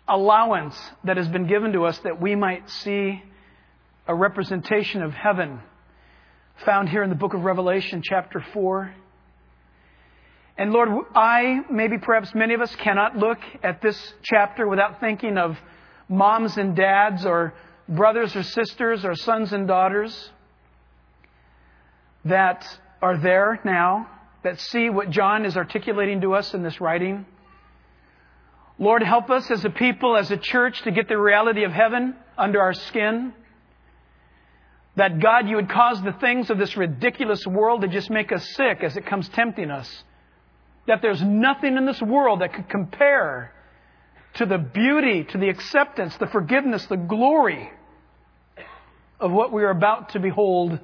allowance that has been given to us that we might see a representation of heaven found here in the book of Revelation, chapter 4. And Lord, maybe perhaps many of us cannot look at this chapter without thinking of moms and dads or brothers or sisters or sons and daughters that are there now, that see what John is articulating to us in this writing. Lord, help us as a people, as a church, to get the reality of heaven under our skin. That God, you would cause the things of this ridiculous world to just make us sick as it comes tempting us. That there's nothing in this world that could compare to the beauty, to the acceptance, the forgiveness, the glory of what we are about to behold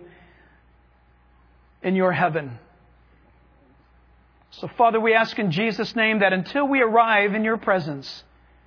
in your heaven. So, Father, we ask in Jesus' name that until we arrive in your presence,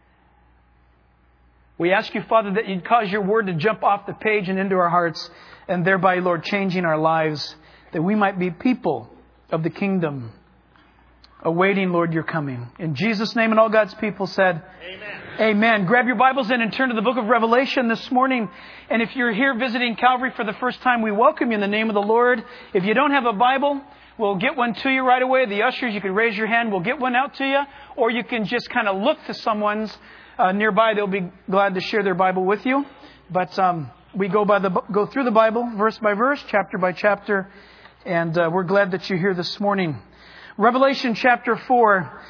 we ask you, Father, that you'd cause your word to jump off the page and into our hearts, and thereby, Lord, changing our lives, that we might be people of the kingdom, awaiting, Lord, your coming. In Jesus' name, and all God's people said, Amen. Amen. Grab your Bibles in and turn to the book of Revelation this morning. And if you're here visiting Calvary for the first time, we welcome you in the name of the Lord. If you don't have a Bible, we'll get one to you right away. The ushers, you can raise your hand. We'll get one out to you. Or you can just kind of look to someone's nearby. They'll be glad to share their Bible with you. But we go through the Bible verse by verse, chapter by chapter. And we're glad that you're here this morning. Revelation chapter 4,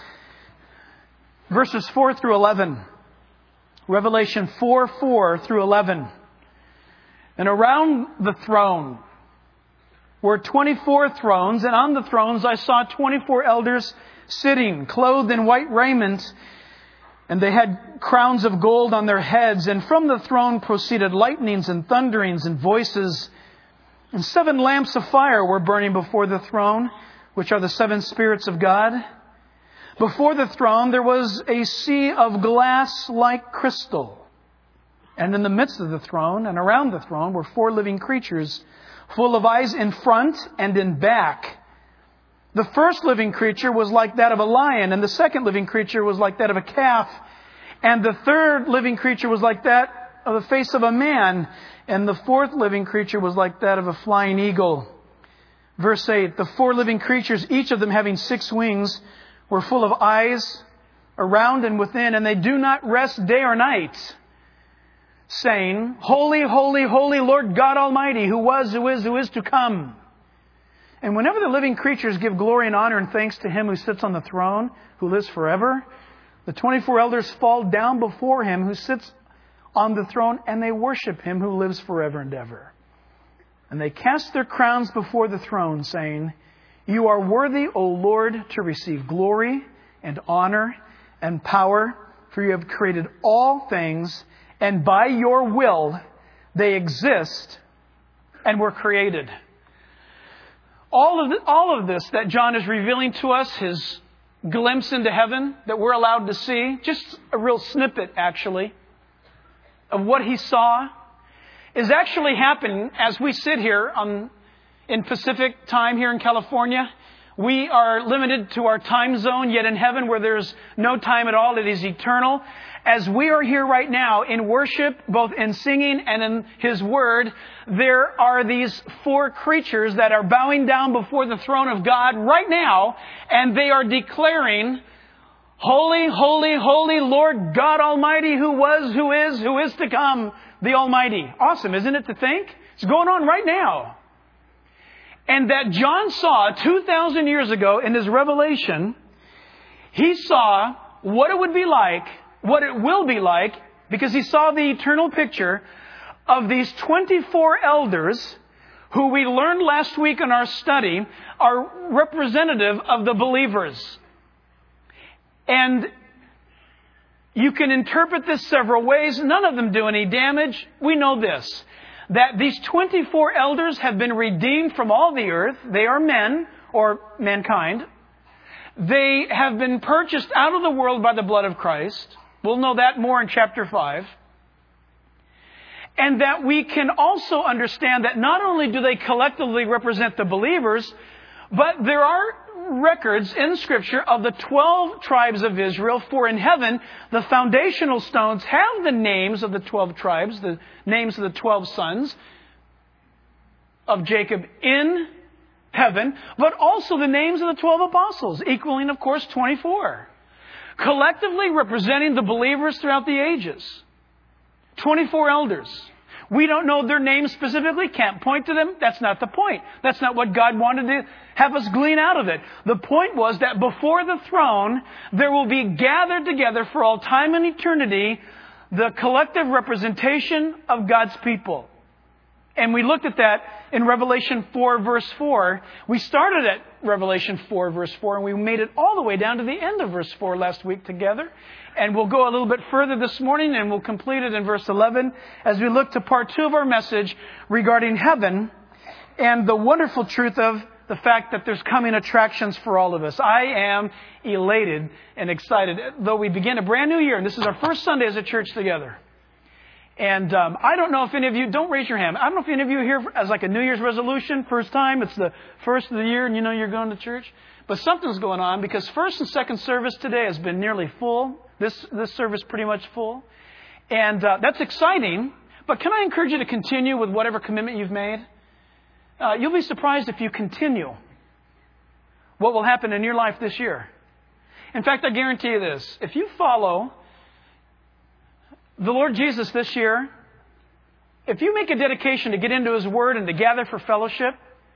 verses 4 through 11. Revelation 4 through 11. And around the throne were 24 thrones, and on the thrones I saw 24 elders sitting, clothed in white raiment, and they had crowns of gold on their heads. And from the throne proceeded lightnings and thunderings and voices. And 7 lamps of fire were burning before the throne, which are the 7 spirits of God. Before the throne there was a sea of glass like crystal. And in the midst of the throne and around the throne were 4 living creatures, full of eyes in front and in back. The first living creature was like that of a lion, and the second living creature was like that of a calf, and the third living creature was like that of the face of a man, and the fourth living creature was like that of a flying eagle. Verse 8, the 4 living creatures, each of them having 6 wings, were full of eyes around and within, and they do not rest day or night, saying, Holy, holy, holy Lord God Almighty, who was, who is to come. And whenever the living creatures give glory and honor and thanks to Him who sits on the throne, who lives forever, the 24 elders fall down before Him who sits on the throne, and they worship Him who lives forever and ever. And they cast their crowns before the throne, saying, You are worthy, O Lord, to receive glory and honor and power, for you have created all things, and by your will they exist and were created. All of this that John is revealing to us, his glimpse into heaven that we're allowed to see, just a real snippet, actually, of what he saw, is actually happening as we sit here in Pacific time here in California. We are limited to our time zone, yet in heaven where there's no time at all, it is eternal. As we are here right now in worship, both in singing and in His Word, there are these 4 creatures that are bowing down before the throne of God right now, and they are declaring, Holy, holy, holy Lord God Almighty, who was, who is to come, the Almighty. Awesome, isn't it to think? It's going on right now. And that John saw 2,000 years ago in his revelation, he saw what it would be like, what it will be like, because he saw the eternal picture of these 24 elders who we learned last week in our study are representative of the believers. And you can interpret this several ways. None of them do any damage. We know this, that these 24 elders have been redeemed from all the earth. They are men, or mankind. They have been purchased out of the world by the blood of Christ. We'll know that more in chapter 5. And that we can also understand that not only do they collectively represent the believers, but there are records in Scripture of the 12 tribes of Israel, for in heaven the foundational stones have the names of the 12 tribes, the names of the 12 sons of Jacob in heaven, but also the names of the 12 apostles, equaling, of course, 24. Collectively representing the believers throughout the ages. 24 elders. We don't know their names specifically, can't point to them. That's not the point. That's not what God wanted to have us glean out of it. The point was that before the throne, there will be gathered together for all time and eternity the collective representation of God's people. And we looked at that in Revelation 4, verse 4. We started at Revelation 4, verse 4, and we made it all the way down to the end of verse 4 last week together. And we'll go a little bit further this morning, and we'll complete it in verse 11 as we look to part 2 of our message regarding heaven and the wonderful truth of the fact that there's coming attractions for all of us. I am elated and excited, though we begin a brand new year, and this is our first Sunday as a church together. And I don't know if any of you, don't raise your hand. I don't know if any of you are here as like a New Year's resolution, first time. It's the first of the year and you know you're going to church. But something's going on because first and second service today has been nearly full. This service pretty much full. And that's exciting. But can I encourage you to continue with whatever commitment you've made? You'll be surprised if you continue what will happen in your life this year. In fact, I guarantee you this. If you follow the Lord Jesus this year, if you make a dedication to get into His Word and to gather for fellowship,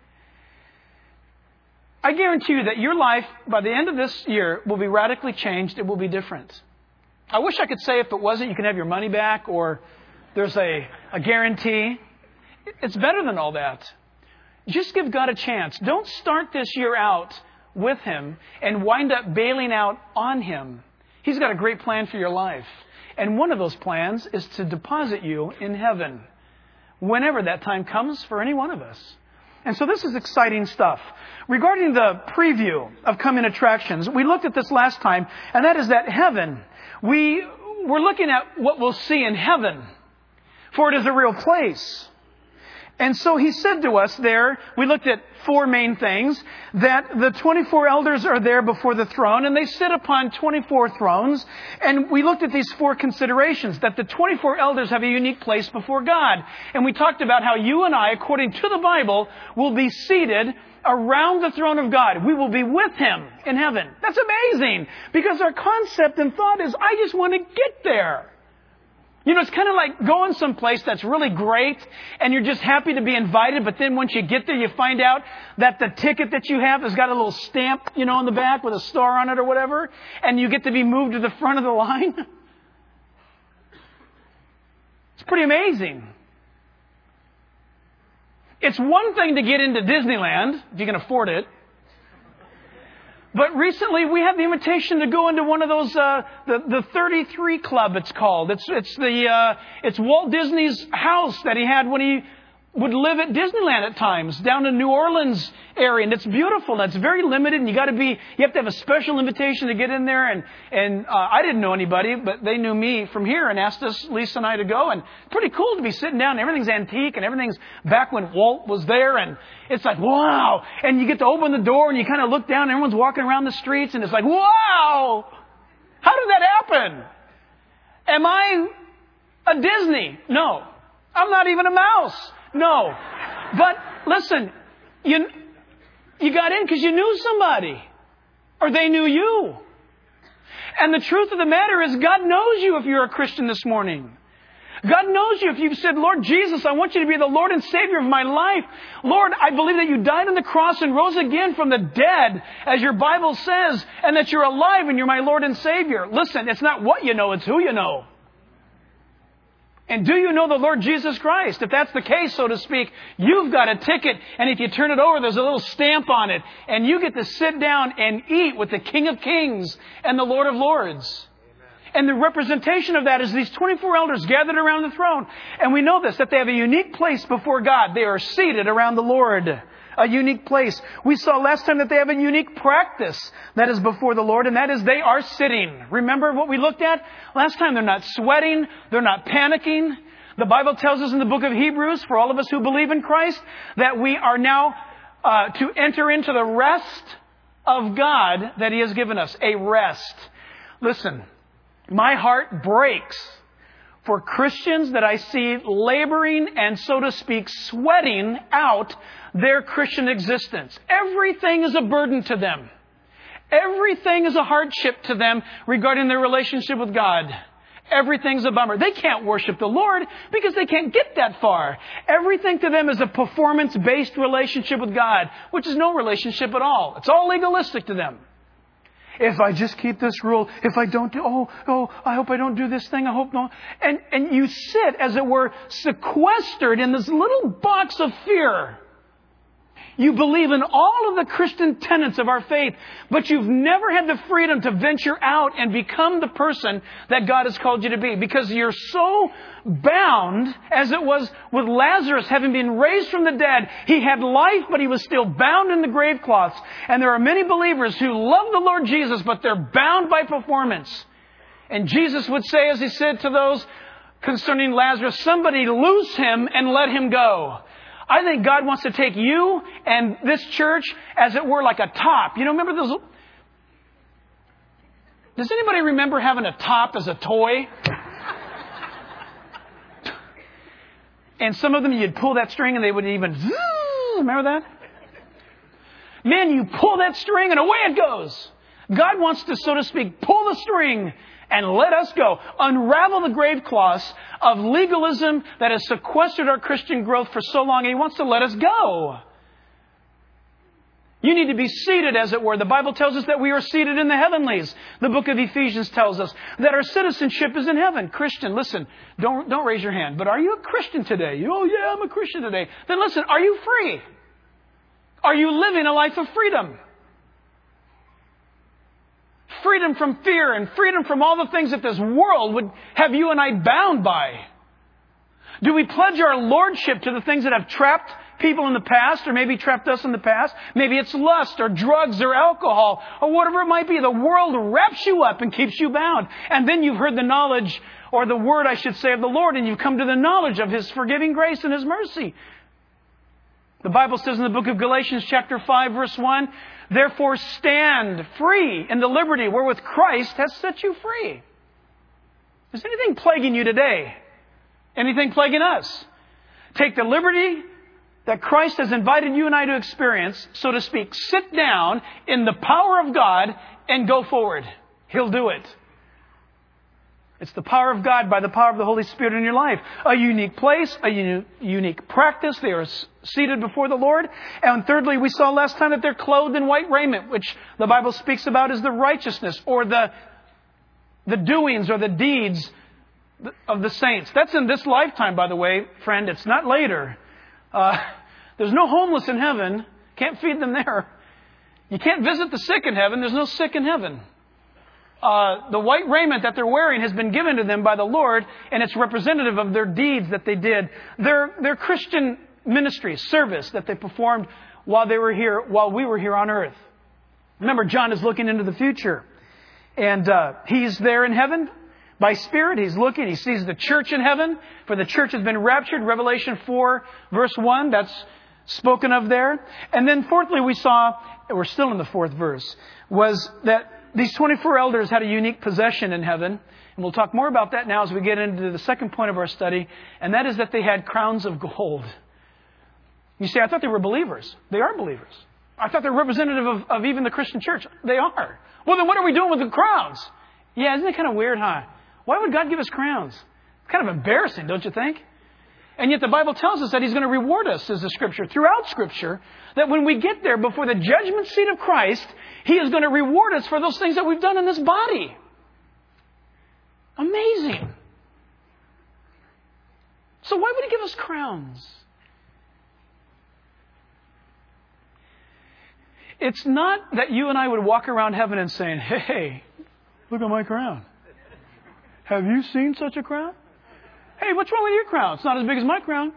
I guarantee you that your life, by the end of this year, will be radically changed. It will be different. I wish I could say if it wasn't, you can have your money back or there's a guarantee. It's better than all that. Just give God a chance. Don't start this year out with Him and wind up bailing out on Him. He's got a great plan for your life. And one of those plans is to deposit you in heaven whenever that time comes for any one of us. And so this is exciting stuff. Regarding the preview of coming attractions, we looked at this last time, and that is that heaven. We're looking at what we'll see in heaven, for it is a real place. And so He said to us there, we looked at 4 main things, that the 24 elders are there before the throne, and they sit upon 24 thrones. And we looked at these 4 considerations, that the 24 elders have a unique place before God. And we talked about how you and I, according to the Bible, will be seated around the throne of God. We will be with Him in heaven. That's amazing, because our concept and thought is, I just want to get there. You know, it's kind of like going someplace that's really great and you're just happy to be invited, but then once you get there, you find out that the ticket that you have has got a little stamp, you know, on the back with a star on it or whatever, and you get to be moved to the front of the line. It's pretty amazing. It's one thing to get into Disneyland, if you can afford it. But recently we had the invitation to go into one of those, the 33 Club it's called. It's Walt Disney's house that he had when he would live at Disneyland at times, down in New Orleans area. And it's beautiful and it's very limited, and you have to have a special invitation to get in there. And I didn't know anybody, but they knew me from here and asked us, Lisa and I, to go. And pretty cool to be sitting down. Everything's antique and everything's back when Walt was there. And it's like, wow. And you get to open the door and you kind of look down and everyone's walking around the streets and it's like, wow. How did that happen? Am I a Disney? No. I'm not even a mouse. No. But listen, you got in because you knew somebody. Or they knew you. And the truth of the matter is, God knows you if you're a Christian this morning. God knows you if you've said, Lord Jesus, I want you to be the Lord and Savior of my life. Lord, I believe that you died on the cross and rose again from the dead, as your Bible says, and that you're alive and you're my Lord and Savior. Listen, it's not what you know, it's who you know. And do you know the Lord Jesus Christ? If that's the case, so to speak, you've got a ticket, and if you turn it over, there's a little stamp on it, and you get to sit down and eat with the King of Kings and the Lord of Lords. And the representation of that is these 24 elders gathered around the throne. And we know this, that they have a unique place before God. They are seated around the Lord. A unique place. We saw last time that they have a unique practice that is before the Lord, and that is they are sitting. Remember what we looked at last time? They're not sweating. They're not panicking. The Bible tells us in the book of Hebrews, for all of us who believe in Christ, that we are now to enter into the rest of God that He has given us. A rest. Listen, my heart breaks for Christians that I see laboring and, so to speak, sweating out their Christian existence. Everything is a burden to them. Everything is a hardship to them regarding their relationship with God. Everything's a bummer. They can't worship the Lord because they can't get that far. Everything to them is a performance-based relationship with God, which is no relationship at all. It's all legalistic to them. If I just keep this rule, if I don't do, I hope I don't do this thing, I hope no. And you sit, as it were, sequestered in this little box of fear. You believe in all of the Christian tenets of our faith, but you've never had the freedom to venture out and become the person that God has called you to be, because you're so bound, as it was with Lazarus having been raised from the dead. He had life, but he was still bound in the grave cloths. And there are many believers who love the Lord Jesus, but they're bound by performance. And Jesus would say, as He said to those concerning Lazarus, somebody loose him and let him go. I think God wants to take you and this church, as it were, like a top. You know, remember those? Does anybody remember having a top as a toy? And some of them, you'd pull that string and they would even, remember that? Man, you pull that string and away it goes. God wants to, so to speak, pull the string and let us go. Unravel the grave cloths of legalism that has sequestered our Christian growth for so long. And He wants to let us go. You need to be seated, as it were. The Bible tells us that we are seated in the heavenlies. The book of Ephesians tells us that our citizenship is in heaven. Christian, listen, don't raise your hand. But are you a Christian today? Yeah, I'm a Christian today. Then listen, are you free? Are you living a life of freedom? Freedom from fear and freedom from all the things that this world would have you and I bound by. Do we pledge our lordship to the things that have trapped people in the past, or maybe trapped us in the past? Maybe it's lust or drugs or alcohol or whatever it might be. The world wraps you up and keeps you bound. And then you've heard the knowledge, or the word, I should say, of the Lord, and you've come to the knowledge of His forgiving grace and His mercy. The Bible says in the book of Galatians chapter 5 verse 1, therefore stand free in the liberty wherewith Christ has set you free. Is anything plaguing you today? Anything plaguing us? Take the liberty that Christ has invited you and I to experience, so to speak. Sit down in the power of God and go forward. He'll do it. It's the power of God by the power of the Holy Spirit in your life. A unique place, a unique practice. They are seated before the Lord. And thirdly, we saw last time that they're clothed in white raiment, which the Bible speaks about as the righteousness or the doings or the deeds of the saints. That's in this lifetime, by the way, friend. It's not later. There's no homeless in heaven. Can't feed them there. You can't visit the sick in heaven. There's no sick in heaven. The white raiment that they're wearing has been given to them by the Lord, and it's representative of their deeds that they did. Their Christian ministry, service that they performed while we were here on earth. Remember, John is looking into the future. And he's there in heaven by Spirit. He's looking. He sees the church in heaven, for the church has been raptured. Revelation 4, verse 1, that's spoken of there. And then fourthly, we saw, we're still in the fourth verse, was that these 24 elders had a unique possession in heaven. And we'll talk more about that now as we get into the second point of our study. And that is that they had crowns of gold. You say, I thought they were believers. They are believers. I thought they're representative of even the Christian church. They are. Well, then what are we doing with the crowns? Yeah, isn't it kind of weird, huh? Why would God give us crowns? It's kind of embarrassing, don't you think? And yet the Bible tells us that He's going to reward us, as the Scripture, throughout Scripture, that when we get there before the judgment seat of Christ, He is going to reward us for those things that we've done in this body. Amazing. So why would He give us crowns? It's not that you and I would walk around heaven and saying, hey, look at my crown. Have you seen such a crown? Hey, what's wrong with your crown? It's not as big as my crown.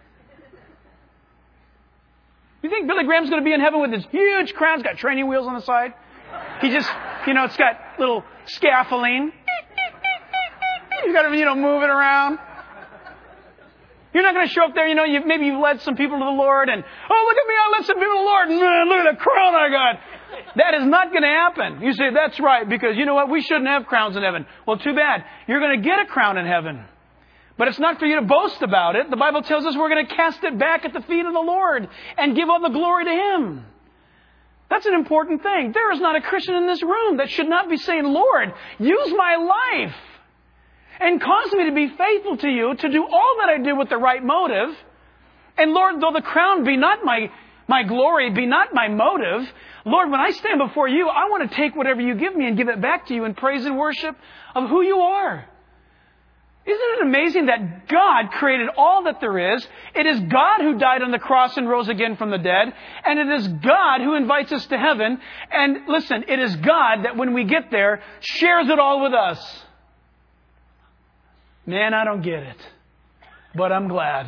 You think Billy Graham's going to be in heaven with his huge crown? It's got training wheels on the side. He just, it's got little scaffolding. You got to, move it around. You're not going to show up there, maybe you've led some people to the Lord and, oh, look at me, I led some people to the Lord and man, look at the crown I got. That is not going to happen. You say, that's right, because you know what? We shouldn't have crowns in heaven. Well, too bad. You're going to get a crown in heaven. But it's not for you to boast about it. The Bible tells us we're going to cast it back at the feet of the Lord and give all the glory to Him. That's an important thing. There is not a Christian in this room that should not be saying, Lord, use my life and cause me to be faithful to you, to do all that I do with the right motive. And Lord, though the crown be not my glory, be not my motive, Lord, when I stand before you, I want to take whatever you give me and give it back to you in praise and worship of who you are. Isn't it amazing that God created all that there is? It is God who died on the cross and rose again from the dead. And it is God who invites us to heaven. And listen, it is God that when we get there, shares it all with us. Man, I don't get it. But I'm glad.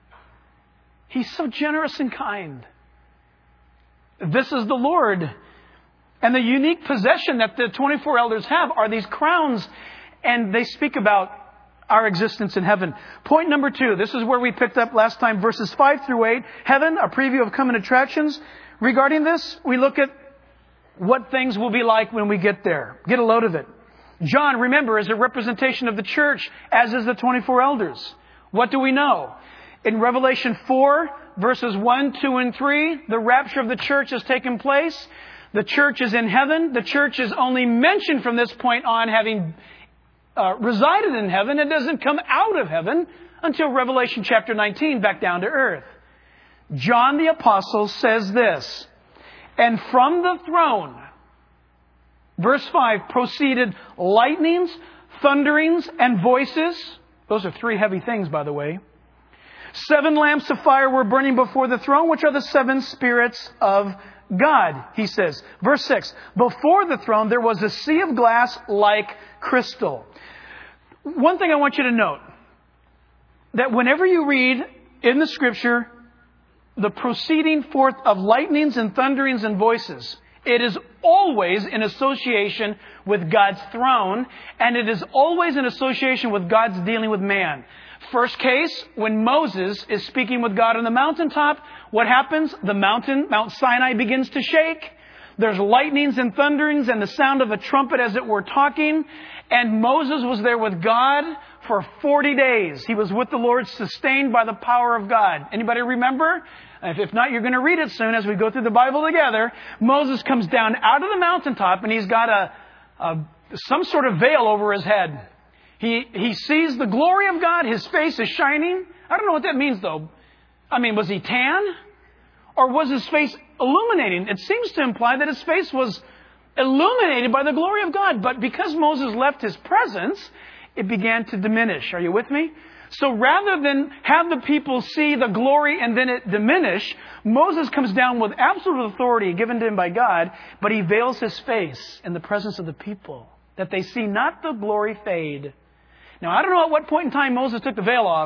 He's so generous and kind. This is the Lord. And the unique possession that the 24 elders have are these crowns. And they speak about our existence in heaven. Point number 2. This is where we picked up last time, verses 5 through 8. Heaven, a preview of coming attractions. Regarding this, we look at what things will be like when we get there. Get a load of it. John, remember, is a representation of the church, as is the 24 elders. What do we know? In Revelation 4, verses 1, 2, and 3, the rapture of the church has taken place. The church is in heaven. The church is only mentioned from this point on having resided in heaven. It doesn't come out of heaven until Revelation chapter 19, back down to earth. John the Apostle says this, and from the throne, verse 5, proceeded lightnings, thunderings, and voices. Those are 3 heavy things, by the way. 7 lamps of fire were burning before the throne, which are the 7 spirits of God, he says. Verse 6, before the throne there was a sea of glass like crystal. One thing I want you to note, that whenever you read in the Scripture the proceeding forth of lightnings and thunderings and voices, it is always in association with God's throne, and it is always in association with God's dealing with man. First case, when Moses is speaking with God on the mountaintop, what happens? The mountain, Mount Sinai, begins to shake. There's lightnings and thunderings and the sound of a trumpet as it were talking. And Moses was there with God for 40 days. He was with the Lord, sustained by the power of God. Anybody remember? If not, you're going to read it soon as we go through the Bible together. Moses comes down out of the mountaintop and he's got some sort of veil over his head. He sees the glory of God. His face is shining. I don't know what that means, though. I mean, was he tan? Or was his face illuminating? It seems to imply that his face was illuminated by the glory of God. But because Moses left his presence, it began to diminish. Are you with me? So rather than have the people see the glory and then it diminish, Moses comes down with absolute authority given to him by God, but he veils his face in the presence of the people, that they see not the glory fade. Now, I don't know at what point in time Moses took the veil off,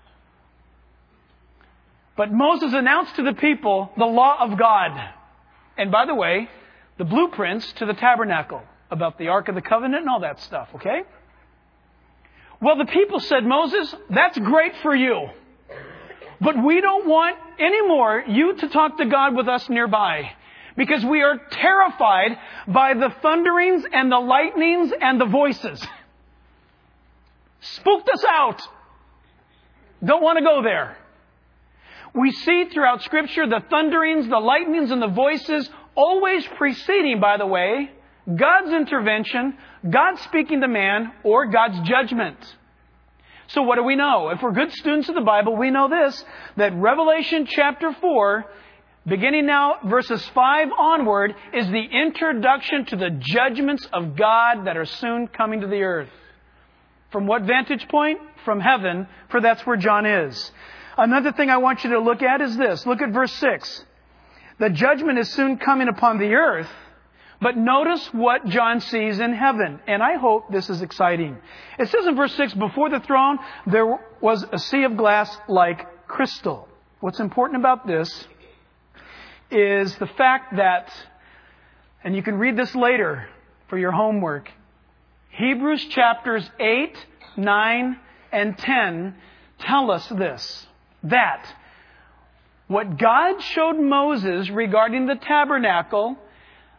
but Moses announced to the people the law of God. And by the way, the blueprints to the tabernacle about the Ark of the Covenant and all that stuff, okay? Well, the people said, Moses, that's great for you, but we don't want anymore you to talk to God with us nearby, because we are terrified by the thunderings and the lightnings and the voices. Spooked us out. Don't want to go there. We see throughout Scripture the thunderings, the lightnings, and the voices always preceding, by the way, God's intervention, God speaking to man, or God's judgment. So what do we know? If we're good students of the Bible, we know this, that Revelation chapter 4, beginning now verses 5 onward, is the introduction to the judgments of God that are soon coming to the earth. From what vantage point? From heaven, for that's where John is. Another thing I want you to look at is this. Look at verse 6. The judgment is soon coming upon the earth, but notice what John sees in heaven. And I hope this is exciting. It says in verse 6, before the throne there was a sea of glass like crystal. What's important about this is the fact that, and you can read this later for your homework, Hebrews chapters 8, 9, and 10 tell us this, that what God showed Moses regarding the tabernacle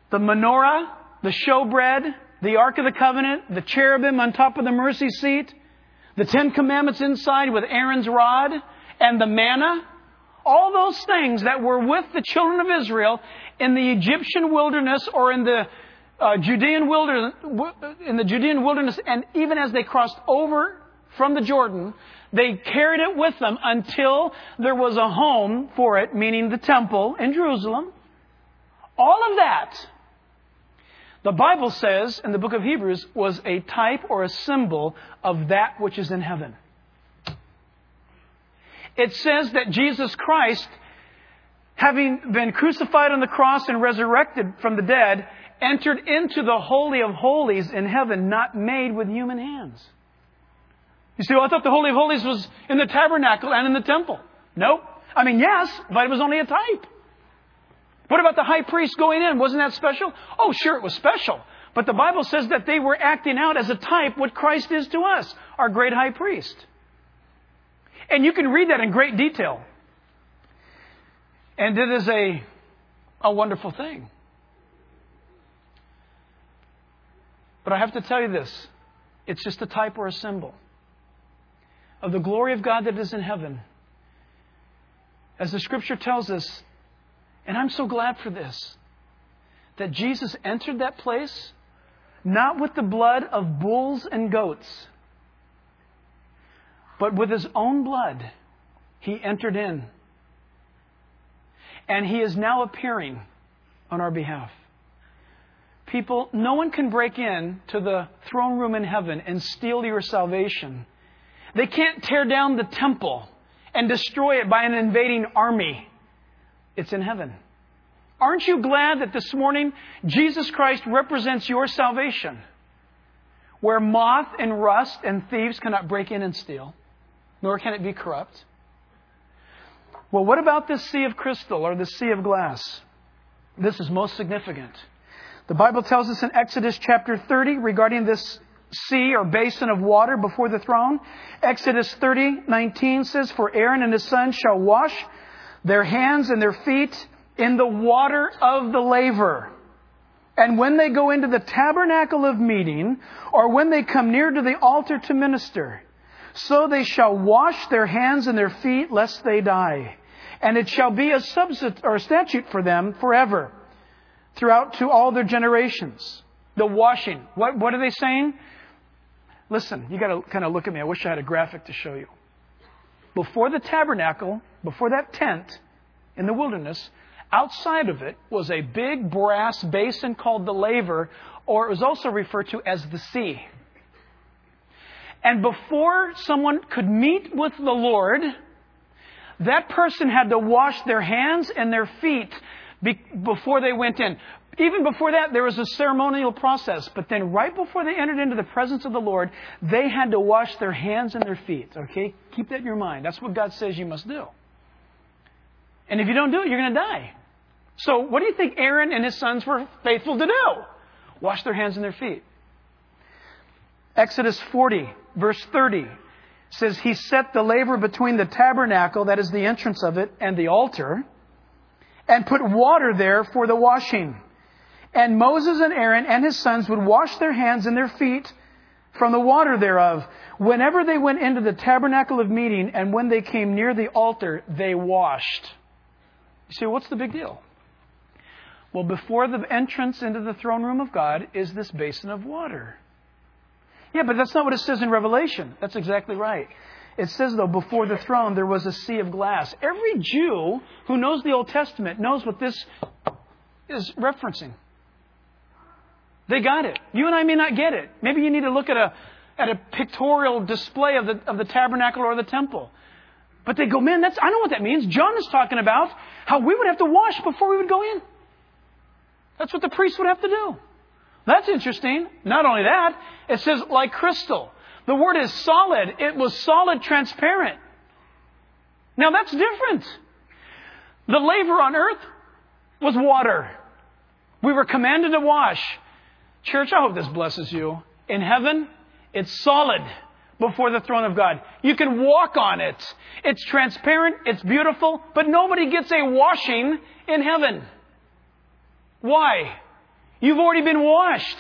the menorah, the showbread, the Ark of the Covenant, the cherubim on top of the mercy seat, the 10 Commandments inside with Aaron's rod, and the manna. All those things that were with the children of Israel in the Egyptian wilderness or in the Judean wilderness, and even as they crossed over from the Jordan, they carried it with them until there was a home for it, meaning the temple in Jerusalem. All of that, the Bible says in the book of Hebrews, was a type or a symbol of that which is in heaven. It says that Jesus Christ, having been crucified on the cross and resurrected from the dead, entered into the Holy of Holies in heaven, not made with human hands. You say, well, I thought the Holy of Holies was in the tabernacle and in the temple. Nope. I mean, yes, but it was only a type. What about the high priest going in? Wasn't that special? Oh, sure, it was special. But the Bible says that they were acting out as a type what Christ is to us, our great high priest. And you can read that in great detail. And it is a wonderful thing. But I have to tell you this. It's just a type or a symbol of the glory of God that is in heaven. As the Scripture tells us, and I'm so glad for this, that Jesus entered that place not with the blood of bulls and goats, but with His own blood. He entered in. And He is now appearing on our behalf. People, no one can break in to the throne room in heaven and steal your salvation. They can't tear down the temple and destroy it by an invading army. It's in heaven. Aren't you glad that this morning Jesus Christ represents your salvation? Where moth and rust and thieves cannot break in and steal, nor can it be corrupt. Well, what about this sea of crystal or the sea of glass? This is most significant. The Bible tells us in Exodus chapter 30 regarding this sea or basin of water before the throne. Exodus 30:19 says, "For Aaron and his sons shall wash their hands and their feet in the water of the laver. And when they go into the tabernacle of meeting, or when they come near to the altar to minister, so they shall wash their hands and their feet, lest they die. And it shall be a statute for them forever, throughout to all their generations." The washing. What are they saying? Listen, you got to kind of look at me. I wish I had a graphic to show you. Before the tabernacle, before that tent in the wilderness, outside of it was a big brass basin called the laver, or it was also referred to as the sea. And before someone could meet with the Lord, that person had to wash their hands and their feet before they went in. Even before that, there was a ceremonial process. But then right before they entered into the presence of the Lord, they had to wash their hands and their feet. Okay? Keep that in your mind. That's what God says you must do. And if you don't do it, you're going to die. So what do you think Aaron and his sons were faithful to do? Wash their hands and their feet. Exodus 40, verse 30 says, "He set the laver between the tabernacle," that is the entrance of it, "and the altar, and put water there for the washing. And Moses and Aaron and his sons would wash their hands and their feet from the water thereof, whenever they went into the tabernacle of meeting, and when they came near the altar, they washed." You say, what's the big deal? Well, before the entrance into the throne room of God is this basin of water. Yeah, but that's not what it says in Revelation. That's exactly right. It says, though, before the throne there was a sea of glass. Every Jew who knows the Old Testament knows what this is referencing. They got it. You and I may not get it. Maybe you need to look at a pictorial display of the tabernacle or the temple. But they go, man, I know what that means. John is talking about how we would have to wash before we would go in. That's what the priest would have to do. That's interesting. Not only that, it says like crystal. The word is solid. It was solid, transparent. Now that's different. The laver on earth was water. We were commanded to wash. Church, I hope this blesses you. In heaven, it's solid before the throne of God. You can walk on it. It's transparent. It's beautiful. But nobody gets a washing in heaven. Why? You've already been washed.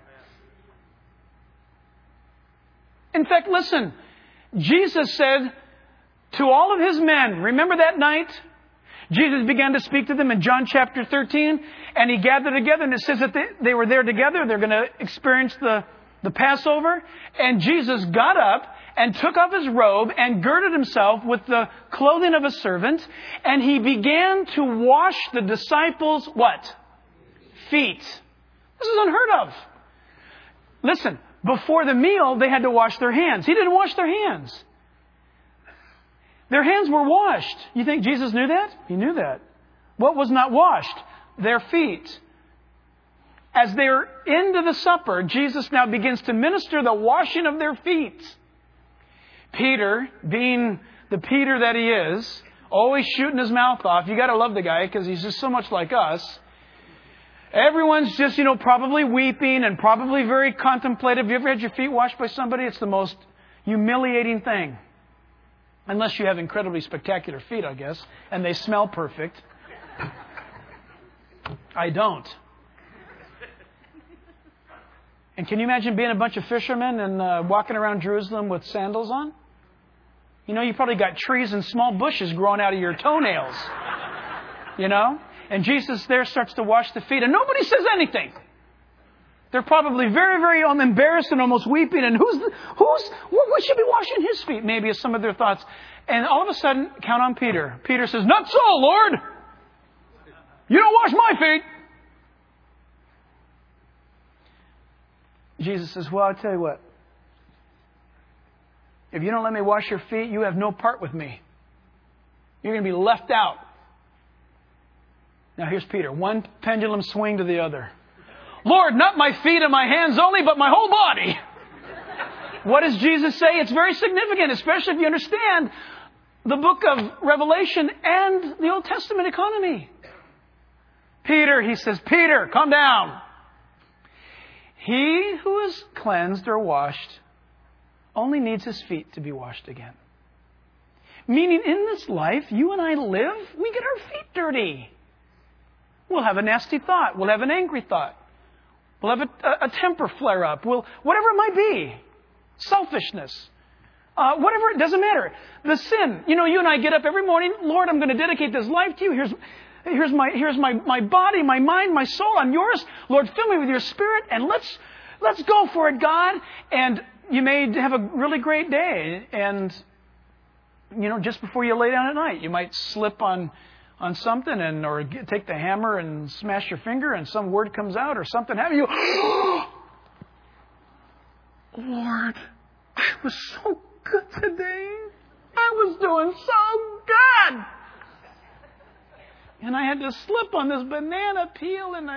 In fact, listen, Jesus said to all of His men, remember that night? Jesus began to speak to them in John chapter 13, and He gathered together, and it says that they were there together. They're going to experience the Passover. And Jesus got up and took off His robe and girded Himself with the clothing of a servant, and He began to wash the disciples' what? Feet. This is unheard of. Listen, before the meal, they had to wash their hands. He didn't wash their hands. Their hands were washed. You think Jesus knew that? He knew that. What was not washed? Their feet. As they're into the supper, Jesus now begins to minister the washing of their feet. Peter, being the Peter that he is, always shooting his mouth off. You got to love the guy because he's just so much like us. Everyone's just, probably weeping and probably very contemplative. Have you ever had your feet washed by somebody? It's the most humiliating thing. Unless you have incredibly spectacular feet, I guess, and they smell perfect. I don't. And can you imagine being a bunch of fishermen and walking around Jerusalem with sandals on? You probably got trees and small bushes growing out of your toenails. And Jesus there starts to wash the feet, and nobody says anything. They're probably very, very embarrassed and almost weeping. And what should be washing his feet? Maybe is some of their thoughts. And all of a sudden, count on Peter. Peter says, "Not so, Lord. You don't wash my feet." Jesus says, "Well, I'll tell you what. If you don't let me wash your feet, you have no part with me. You're going to be left out." Now here's Peter. One pendulum swing to the other. "Lord, not my feet and my hands only, but my whole body." What does Jesus say? It's very significant, especially if you understand the book of Revelation and the Old Testament economy. Peter, he says, "Peter, calm down. He who is cleansed or washed only needs his feet to be washed again." Meaning in this life, you and I live, we get our feet dirty. We'll have a nasty thought. We'll have an angry thought. We'll have a temper flare up. Whatever it might be. Selfishness. Whatever, it doesn't matter. The sin. You and I get up every morning. "Lord, I'm going to dedicate this life to you. Here's my body, my mind, my soul. I'm yours. Lord, fill me with your Spirit, and let's go for it, God." And you may have a really great day. And, just before you lay down at night, you might slip on something or take the hammer and smash your finger and some word comes out or something happens. "Lord, I was so good today. I was doing so good. And I had to slip on this banana peel and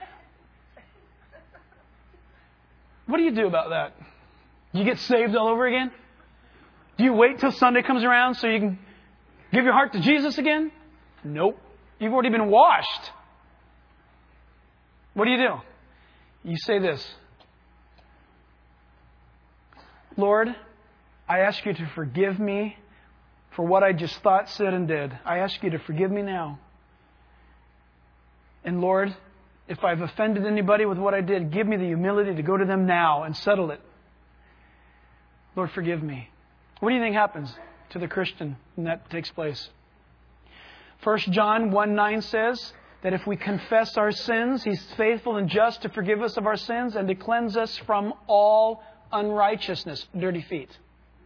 What do you do about that? Do you get saved all over again? Do you wait till Sunday comes around so you can give your heart to Jesus again? Nope. You've already been washed. What do? You say this: "Lord, I ask you to forgive me for what I just thought, said, and did. I ask you to forgive me now. And Lord, if I've offended anybody with what I did, give me the humility to go to them now and settle it. Lord, forgive me." What do you think happens to the Christian when that takes place? 1 John 1:9 says that if we confess our sins, He's faithful and just to forgive us of our sins and to cleanse us from all unrighteousness. Dirty feet.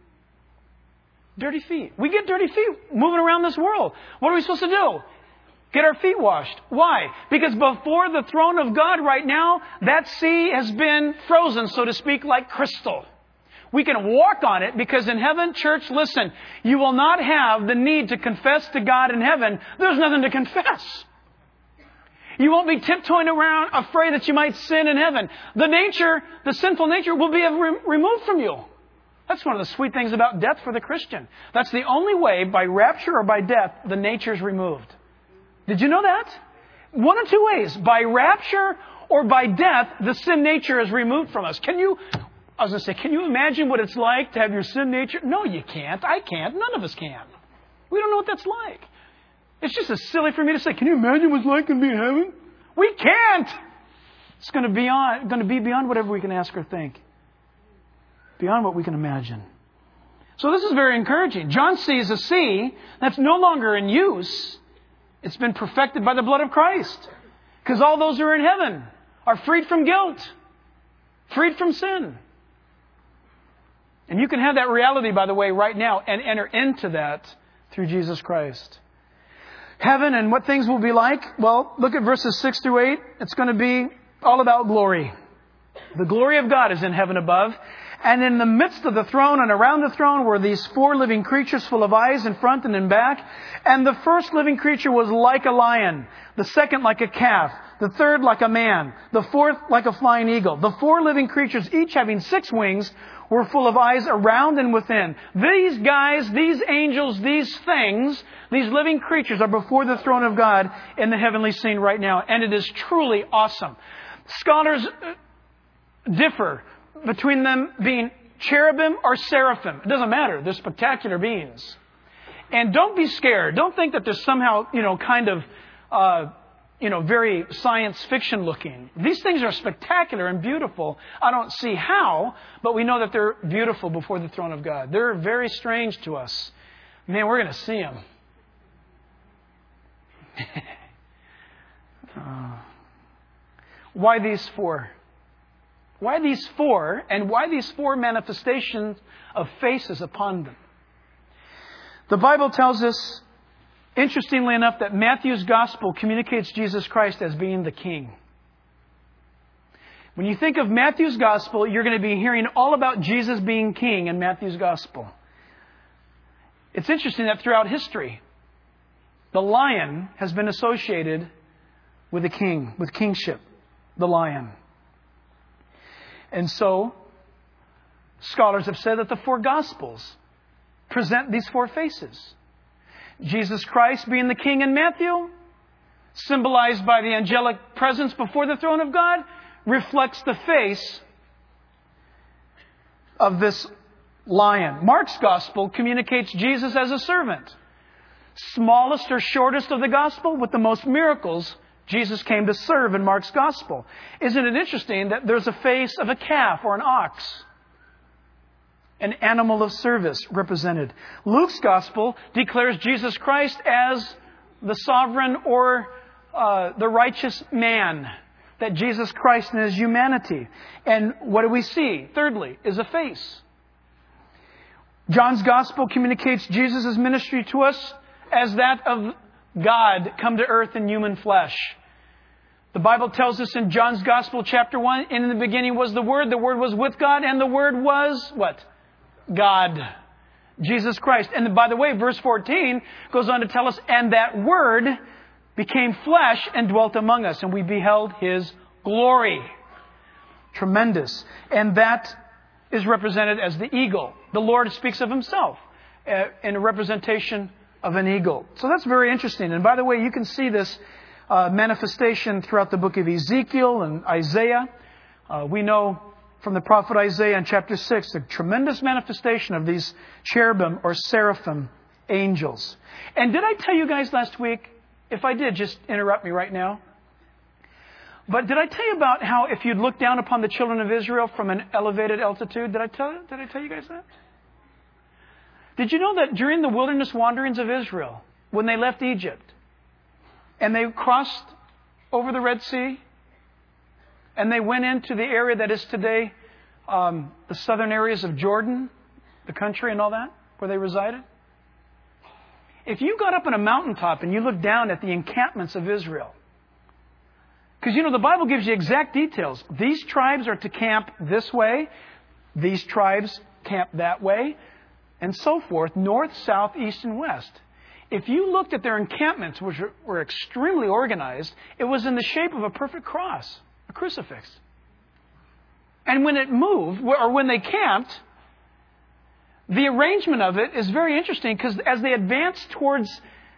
Dirty feet. We get dirty feet moving around this world. What are we supposed to do? Get our feet washed. Why? Because before the throne of God right now, that sea has been frozen, so to speak, like crystal. We can walk on it because in heaven, church, listen, you will not have the need to confess to God in heaven. There's nothing to confess. You won't be tiptoeing around afraid that you might sin in heaven. The sinful nature will be removed from you. That's one of the sweet things about death for the Christian. That's the only way, by rapture or by death, the nature is removed. Did you know that? One of two ways. By rapture or by death, the sin nature is removed from us. Can you imagine what it's like to have your sin nature? No, you can't. I can't. None of us can. We don't know what that's like. It's just as silly for me to say, can you imagine what it's like to be in heaven? We can't. It's going to be beyond whatever we can ask or think. Beyond what we can imagine. So this is very encouraging. John sees a sea that's no longer in use. It's been perfected by the blood of Christ. Because all those who are in heaven are freed from guilt. Freed from sin. And you can have that reality, by the way, right now and enter into that through Jesus Christ. Heaven and what things will be like? Well, look at verses 6 through 8. It's going to be all about glory. The glory of God is in heaven above. And in the midst of the throne and around the throne were these 4 living creatures full of eyes in front and in back. And the first living creature was like a lion. The second like a calf. The third like a man. The fourth like a flying eagle. The 4 living creatures, each having 6 wings, were full of eyes around and within. These guys, these angels, these things, these living creatures are before the throne of God in the heavenly scene right now. And it is truly awesome. Scholars differ between them being cherubim or seraphim. It doesn't matter. They're spectacular beings. And don't be scared. Don't think that they're somehow, kind of, very science fiction looking. These things are spectacular and beautiful. I don't see how, but we know that they're beautiful before the throne of God. They're very strange to us. Man, we're going to see them. Why these 4? Why these 4, and why these 4 manifestations of faces upon them? The Bible tells us, interestingly enough, that Matthew's Gospel communicates Jesus Christ as being the King. When you think of Matthew's Gospel, you're going to be hearing all about Jesus being King in Matthew's Gospel. It's interesting that throughout history, the lion has been associated with the king, with kingship, the lion. And so, scholars have said that the 4 Gospels present these 4 faces. Jesus Christ being the King in Matthew, symbolized by the angelic presence before the throne of God, reflects the face of this lion. Mark's Gospel communicates Jesus as a servant. Smallest or shortest of the Gospel with the most miracles, Jesus came to serve in Mark's Gospel. Isn't it interesting that there's a face of a calf or an ox? An animal of service represented. Luke's Gospel declares Jesus Christ as the sovereign or the righteous man. That Jesus Christ in His humanity. And what do we see? Thirdly, is a face. John's Gospel communicates Jesus' ministry to us as that of God come to earth in human flesh. The Bible tells us in John's Gospel, chapter 1, in the beginning was the Word was with God, and the Word was what? God. Jesus Christ. And by the way, verse 14 goes on to tell us, and that Word became flesh and dwelt among us, and we beheld His glory. Tremendous. And that is represented as the eagle. The Lord speaks of Himself in a representation of an eagle. So that's very interesting. And by the way, you can see this manifestation throughout the book of Ezekiel and Isaiah. We know from the prophet Isaiah in chapter 6, the tremendous manifestation of these cherubim or seraphim angels. And did I tell you guys last week? If I did, just interrupt me right now. But did I tell you about how if you'd look down upon the children of Israel from an elevated altitude, did I tell you guys that? Did you know that during the wilderness wanderings of Israel, when they left Egypt, and they crossed over the Red Sea, and they went into the area that is today the southern areas of Jordan, the country and all that, where they resided? If you got up on a mountaintop and you looked down at the encampments of Israel, because the Bible gives you exact details. These tribes are to camp this way, these tribes camp that way, and so forth, north, south, east, and west. If you looked at their encampments, which were extremely organized, it was in the shape of a perfect cross, a crucifix. And when it moved, or when they camped, the arrangement of it is very interesting because as they advanced towards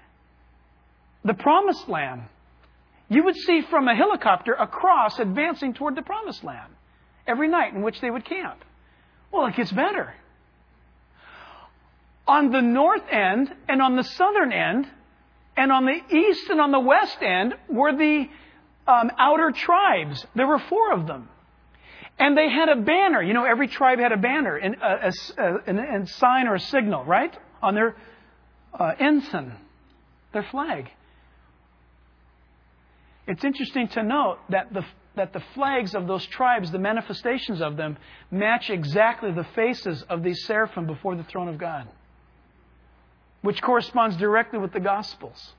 the Promised Land, you would see from a helicopter a cross advancing toward the Promised Land every night in which they would camp. Well, it gets better. On the north end and on the southern end and on the east and on the west end were the outer tribes. There were 4 of them. And they had a banner. You know, every tribe had a banner, and a sign or a signal, right? On their ensign, their flag. It's interesting to note that the flags of those tribes, the manifestations of them, match exactly the faces of these seraphim before the throne of God, which corresponds directly with the Gospels.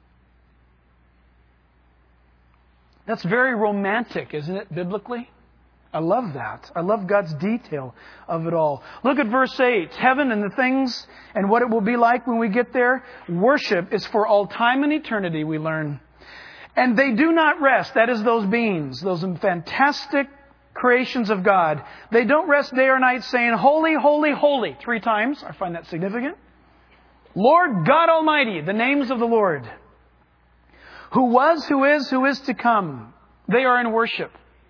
That's very romantic, isn't it, biblically? I love that. I love God's detail of it all. Look at verse 8. Heaven and the things and what it will be like when we get there. Worship is for all time and eternity, we learn. And they do not rest. That is those beings, those fantastic creations of God. They don't rest day or night saying, holy, holy, holy, 3 times. I find that significant. Lord God Almighty, the names of the Lord. Who was, who is to come. They are in worship.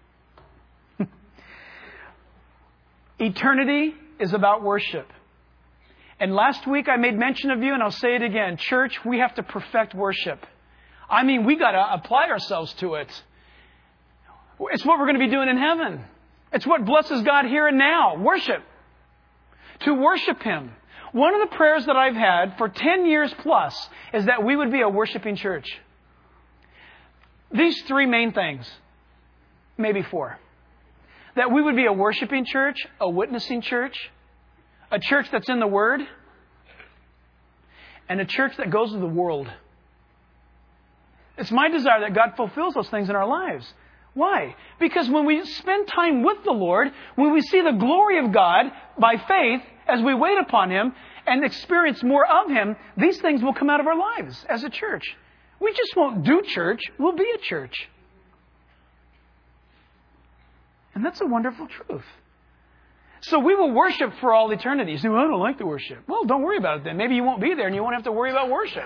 Eternity is about worship. And last week I made mention of you, and I'll say it again. Church, we have to perfect worship. I mean, we got to apply ourselves to it. It's what we're going to be doing in heaven. It's what blesses God here and now. Worship. To worship Him. One of the prayers that I've had for 10 years plus is that we would be a worshiping church. These 3 main things. Maybe 4. That we would be a worshiping church, a witnessing church, a church that's in the Word, and a church that goes to the world. It's my desire that God fulfills those things in our lives. Why? Because when we spend time with the Lord, when we see the glory of God by faith as we wait upon Him and experience more of Him, these things will come out of our lives as a church. We just won't do church, we'll be a church. And that's a wonderful truth. So we will worship for all eternity. You say, well, I don't like to worship. Well, don't worry about it then. Maybe you won't be there and you won't have to worry about worship.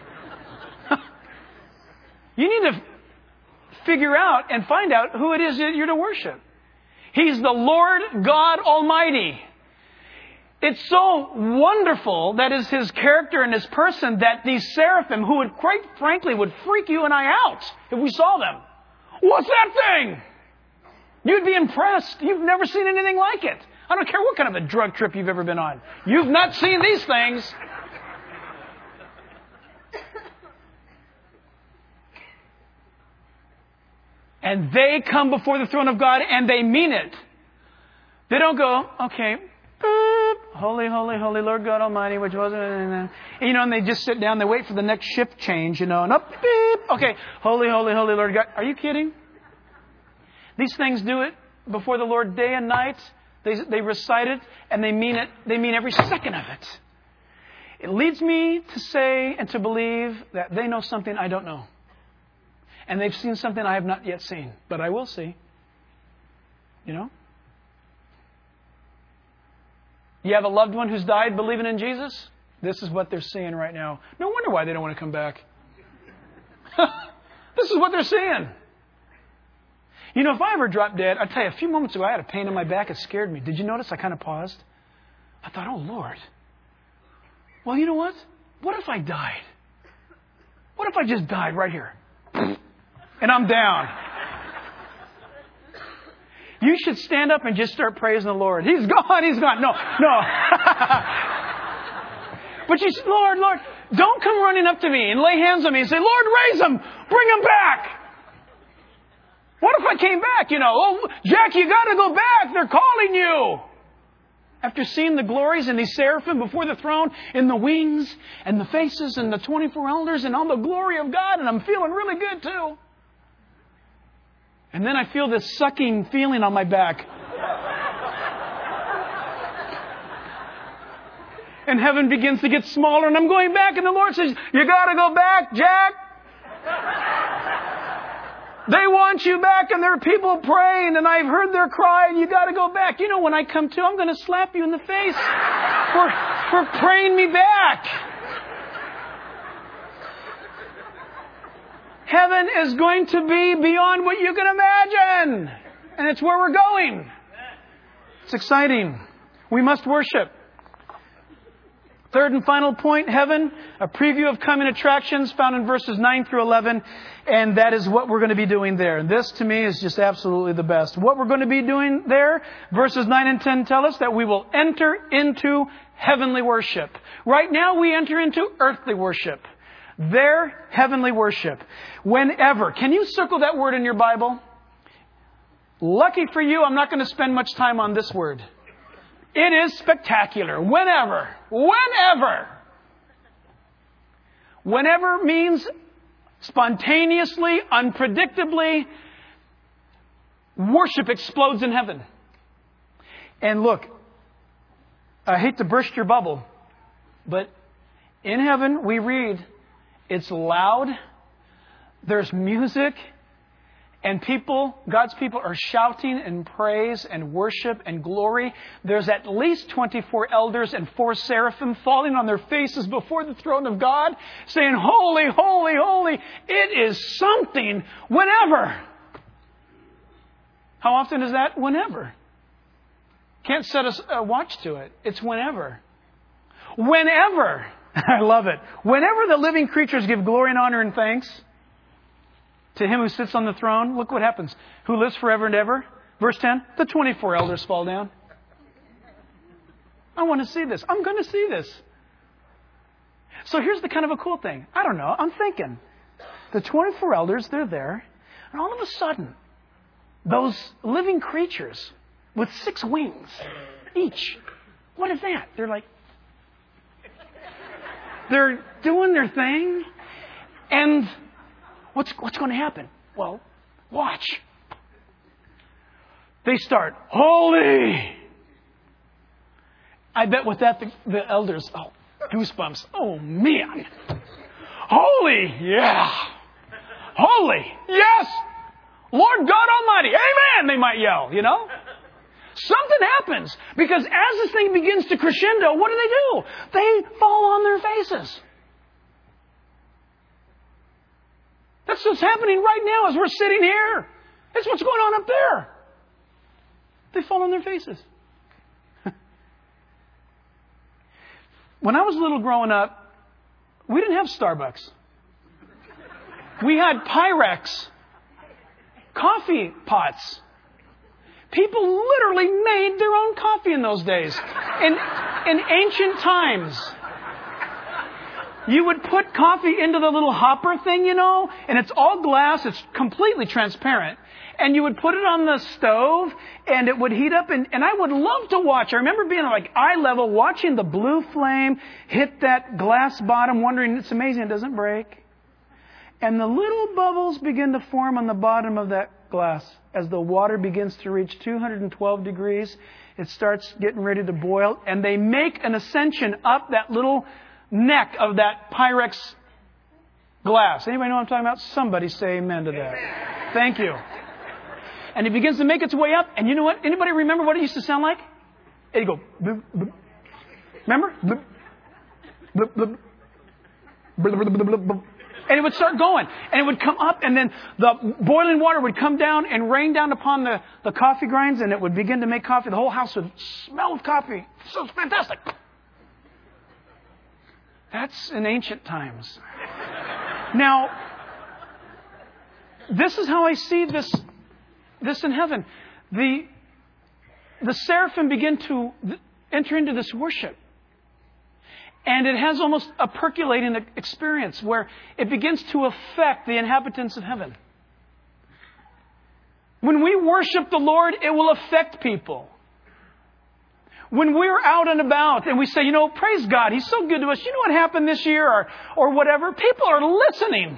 You need to figure out and find out who it is that you're to worship. He's the Lord God Almighty. It's so wonderful, that is His character and His person, that these seraphim, who would quite frankly would freak you and I out if we saw them. What's that thing? You'd be impressed. You've never seen anything like it. I don't care what kind of a drug trip you've ever been on. You've not seen these things. And they come before the throne of God and they mean it. They don't go, okay, boop, holy, holy, holy Lord God Almighty, which was, and they just sit down, they wait for the next shift change, and up, beep, okay, holy, holy, holy Lord God. Are you kidding? These things do it before the Lord day and night. They recite it and they mean it. They mean every second of it. It leads me to say and to believe that they know something I don't know. And they've seen something I have not yet seen, but I will see. You know? You have a loved one who's died believing in Jesus? This is what they're seeing right now. No wonder why they don't want to come back. This is what they're seeing. You know, if I ever drop dead, I tell you, a few moments ago I had a pain in my back. It scared me. Did you notice I kind of paused? I thought, oh, Lord. Well, you know what? What if I died? What if I just died right here? And I'm down. You should stand up and just start praising the Lord. He's gone. He's gone. No. But you say, Lord, Lord, don't come running up to me and lay hands on me and say, Lord, raise him. Bring him back. What if I came back? Oh, Jack, you got to go back. They're calling you. After seeing the glories and these seraphim before the throne in the wings and the faces and the 24 elders and all the glory of God, and I'm feeling really good too. And then I feel this sucking feeling on my back. And heaven begins to get smaller and I'm going back and the Lord says, you got to go back, Jack. They want you back and there are people praying and I've heard their cry and you got to go back. When I come to, I'm going to slap you in the face for praying me back. Heaven is going to be beyond what you can imagine. And it's where we're going. It's exciting. We must worship. Third and final point, heaven, a preview of coming attractions found in verses 9 through 11. And that is what we're going to be doing there. And this, to me, is just absolutely the best. What we're going to be doing there, verses 9 and 10 tell us that we will enter into heavenly worship. Right now, we enter into earthly worship. There, heavenly worship. Whenever. Can you circle that word in your Bible? Lucky for you, I'm not going to spend much time on this word. It is spectacular. Whenever. Whenever. Whenever means spontaneously, unpredictably, worship explodes in heaven. And look, I hate to burst your bubble, but in heaven we read, it's loud, there's music, and people, God's people, are shouting in praise and worship and glory. There's at least 24 elders and 4 seraphim falling on their faces before the throne of God, saying, holy, holy, holy. It is something whenever. How often is that? Whenever. Can't set a watch to it. It's whenever. Whenever. I love it. Whenever the living creatures give glory and honor and thanks to Him who sits on the throne, look what happens. Who lives forever and ever. Verse 10, the 24 elders fall down. I want to see this. I'm going to see this. So here's the kind of a cool thing. I don't know. I'm thinking. The 24 elders, they're there. And all of a sudden, those living creatures with 6 wings each. What is that? They're like, they're doing their thing. And what's going to happen? Well, watch. They start, holy. I bet with that the elders, goosebumps. Oh, man. Holy, yeah. Holy, yes. Lord God Almighty, amen, they might yell, you know. Something happens because as this thing begins to crescendo, what do? They fall on their faces. That's what's happening right now as we're sitting here. That's what's going on up there. They fall on their faces. When I was little growing up, we didn't have Starbucks. We had Pyrex coffee pots. People literally made their own coffee in those days. In ancient times. You would put coffee into the little hopper thing, you know, and it's all glass. It's completely transparent. And you would put it on the stove, and it would heat up. And I would love to watch. I remember being like eye level, watching the blue flame hit that glass bottom, wondering, it's amazing it doesn't break. And the little bubbles begin to form on the bottom of that glass. As the water begins to reach 212 degrees, it starts getting ready to boil. And they make an ascension up that little neck of that Pyrex glass. Anybody know what I'm talking about? Somebody say amen to that. Thank you. And it begins to make its way up. And you know what? Anybody remember what it used to sound like? It'd go, boop, boop. Remember? Boop, boop, boop. Boop, boop, boop, boop, boop. And it would start going. And it would come up, and then the boiling water would come down and rain down upon the coffee grinds, and it would begin to make coffee. The whole house would smell of coffee. So it's fantastic. That's in ancient times. Now, this is how I see this in heaven. The seraphim begin to enter into this worship. And it has almost a percolating experience where it begins to affect the inhabitants of heaven. When we worship the Lord, it will affect people. When we're out and about and we say, you know, praise God, He's so good to us. You know what happened this year or whatever? People are listening.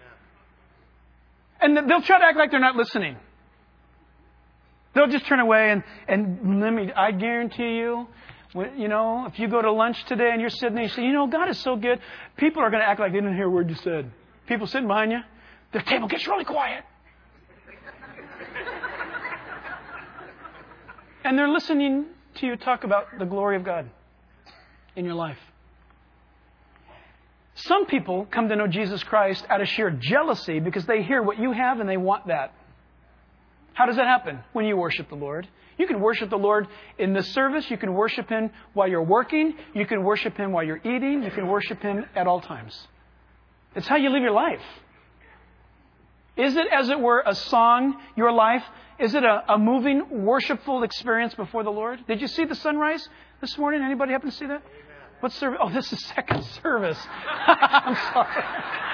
And they'll try to act like they're not listening. They'll just turn away and I guarantee you, you know, if you go to lunch today and you're sitting there and you say, you know, God is so good, people are going to act like they didn't hear a word you said. People sitting behind you, their table gets really quiet. And they're listening to you talk about the glory of God in your life. Some people come to know Jesus Christ out of sheer jealousy because they hear what you have and they want that. How does that happen? When you worship the Lord. You can worship the Lord in the service. You can worship Him while you're working. You can worship Him while you're eating. You can worship Him at all times. It's how you live your life. Is it, as it were, a song, your life? Is it a moving, worshipful experience before the Lord? Did you see the sunrise this morning? Anybody happen to see that? What service? Oh, this is second service. I'm sorry.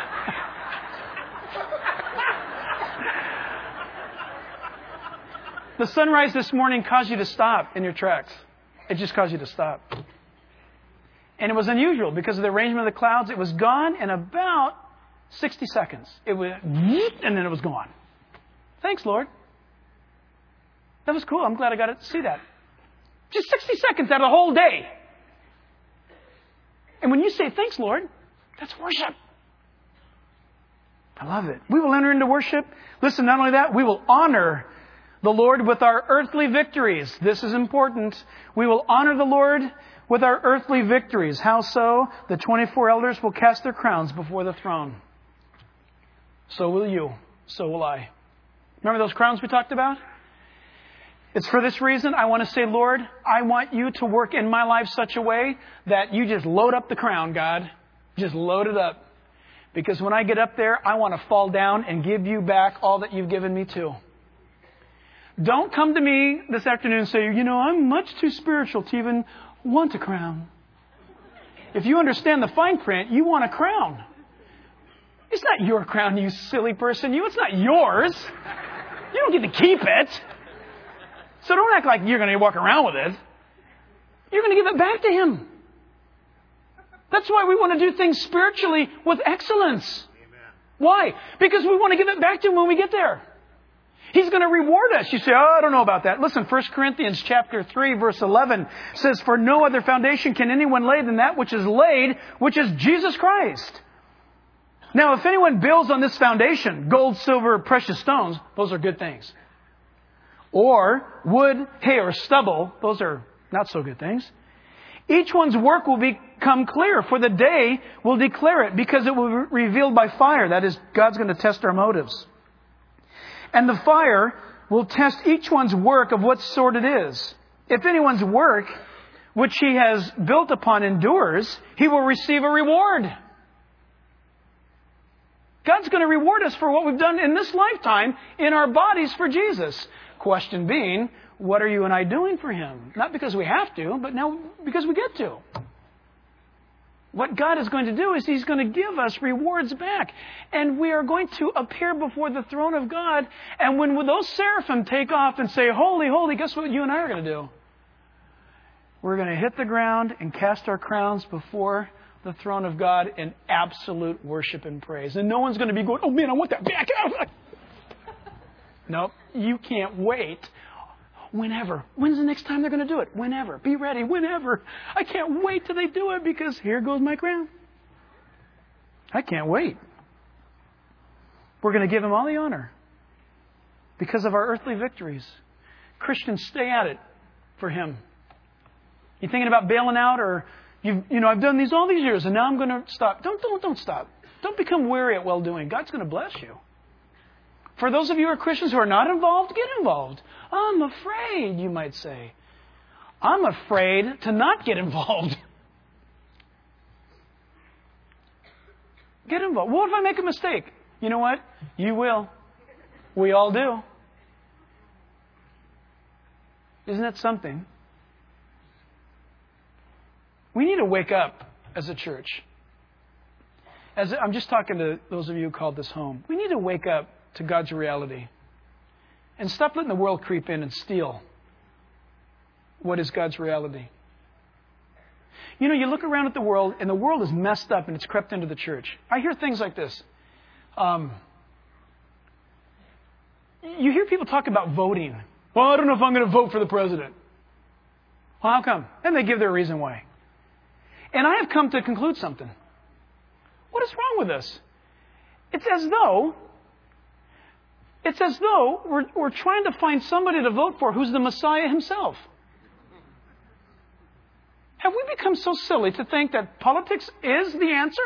The sunrise this morning caused you to stop in your tracks. It just caused you to stop. And it was unusual because of the arrangement of the clouds. It was gone in about 60 seconds. It went, and then it was gone. Thanks, Lord. That was cool. I'm glad I got to see that. Just 60 seconds out of the whole day. And when you say, thanks, Lord, that's worship. I love it. We will enter into worship. Listen, not only that, we will honor the Lord with our earthly victories. This is important. We will honor the Lord with our earthly victories. How so? The 24 elders will cast their crowns before the throne. So will you. So will I. Remember those crowns we talked about? It's for this reason I want to say, Lord, I want you to work in my life such a way that you just load up the crown, God. Just load it up. Because when I get up there, I want to fall down and give you back all that you've given me too. Don't come to me this afternoon and say, I'm much too spiritual to even want a crown. If you understand the fine print, you want a crown. It's not your crown, you silly person. It's not yours. You don't get to keep it. So don't act like you're going to walk around with it. You're going to give it back to Him. That's why we want to do things spiritually with excellence. Amen. Why? Because we want to give it back to Him when we get there. He's going to reward us. You say, I don't know about that. Listen, 1 Corinthians chapter 3, verse 11 says, for no other foundation can anyone lay than that which is laid, which is Jesus Christ. Now, if anyone builds on this foundation, gold, silver, precious stones, those are good things. Or wood, hay, or stubble, those are not so good things. Each one's work will become clear, for the day will declare it, because it will be revealed by fire. That is, God's going to test our motives. And the fire will test each one's work of what sort it is. If anyone's work, which he has built upon, endures, he will receive a reward. God's going to reward us for what we've done in this lifetime in our bodies for Jesus. Question being, what are you and I doing for Him? Not because we have to, but now because we get to. What God is going to do is He's going to give us rewards back. And we are going to appear before the throne of God. And when those seraphim take off and say, holy, holy, guess what you and I are going to do? We're going to hit the ground and cast our crowns before the throne of God in absolute worship and praise. And no one's going to be going, oh man, I want that back. No, you can't wait. Whenever. When's the next time they're going to do it? Whenever. Be ready. Whenever. I can't wait till they do it because here goes my crown. I can't wait. We're going to give Him all the honor because of our earthly victories. Christians, stay at it for Him. You thinking about bailing out, or I've done all these years and now I'm going to stop. Don't stop. Don't become weary at well doing. God's going to bless you. For those of you who are Christians who are not involved, get involved. I'm afraid, you might say. I'm afraid to not get involved. Get involved. What if I make a mistake? You know what? You will. We all do. Isn't that something? We need to wake up as a church. I'm just talking to those of you who called this home. We need to wake up to God's reality. And stop letting the world creep in and steal what is God's reality. You look around at the world, and the world is messed up, and it's crept into the church. I hear things like this. You hear people talk about voting. Well, I don't know if I'm going to vote for the president. Well, how come? And they give their reason why. And I have come to conclude something. What is wrong with this? It's as though we're trying to find somebody to vote for who's the Messiah Himself. Have we become so silly to think that politics is the answer?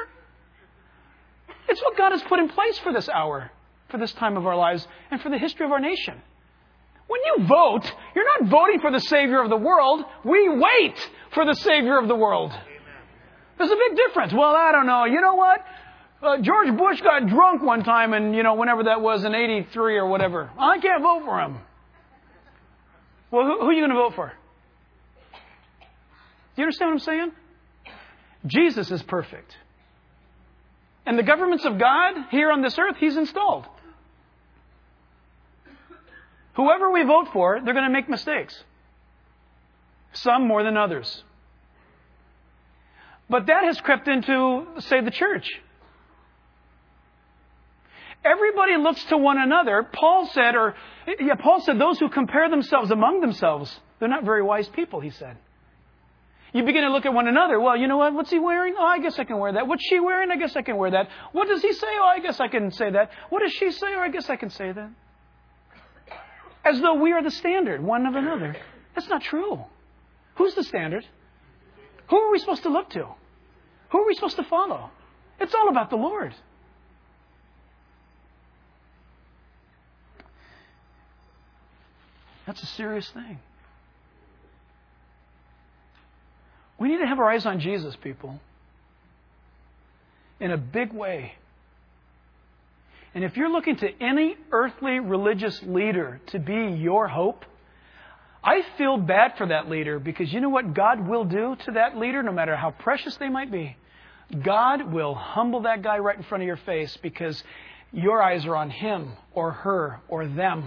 It's what God has put in place for this hour, for this time of our lives, and for the history of our nation. When you vote, you're not voting for the Savior of the world. We wait for the Savior of the world. There's a big difference. Well, I don't know. You know what? George Bush got drunk one time and, whenever that was in 83 or whatever. I can't vote for him. Well, who are you going to vote for? Do you understand what I'm saying? Jesus is perfect. And the governments of God here on this earth, He's installed. Whoever we vote for, they're going to make mistakes. Some more than others. But that has crept into, say, the church. Everybody looks to one another. Paul said those who compare themselves among themselves, they're not very wise people, he said. You begin to look at one another. Well, you know what? What's he wearing? Oh, I guess I can wear that. What's she wearing? I guess I can wear that. What does he say? Oh, I guess I can say that. What does she say? Oh, I guess I can say that. As though we are the standard, one of another. That's not true. Who's the standard? Who are we supposed to look to? Who are we supposed to follow? It's all about the Lord. That's a serious thing. We need to have our eyes on Jesus, people. In a big way. And if you're looking to any earthly religious leader to be your hope, I feel bad for that leader, because you know what God will do to that leader, no matter how precious they might be? God will humble that guy right in front of your face, because your eyes are on him or her or them.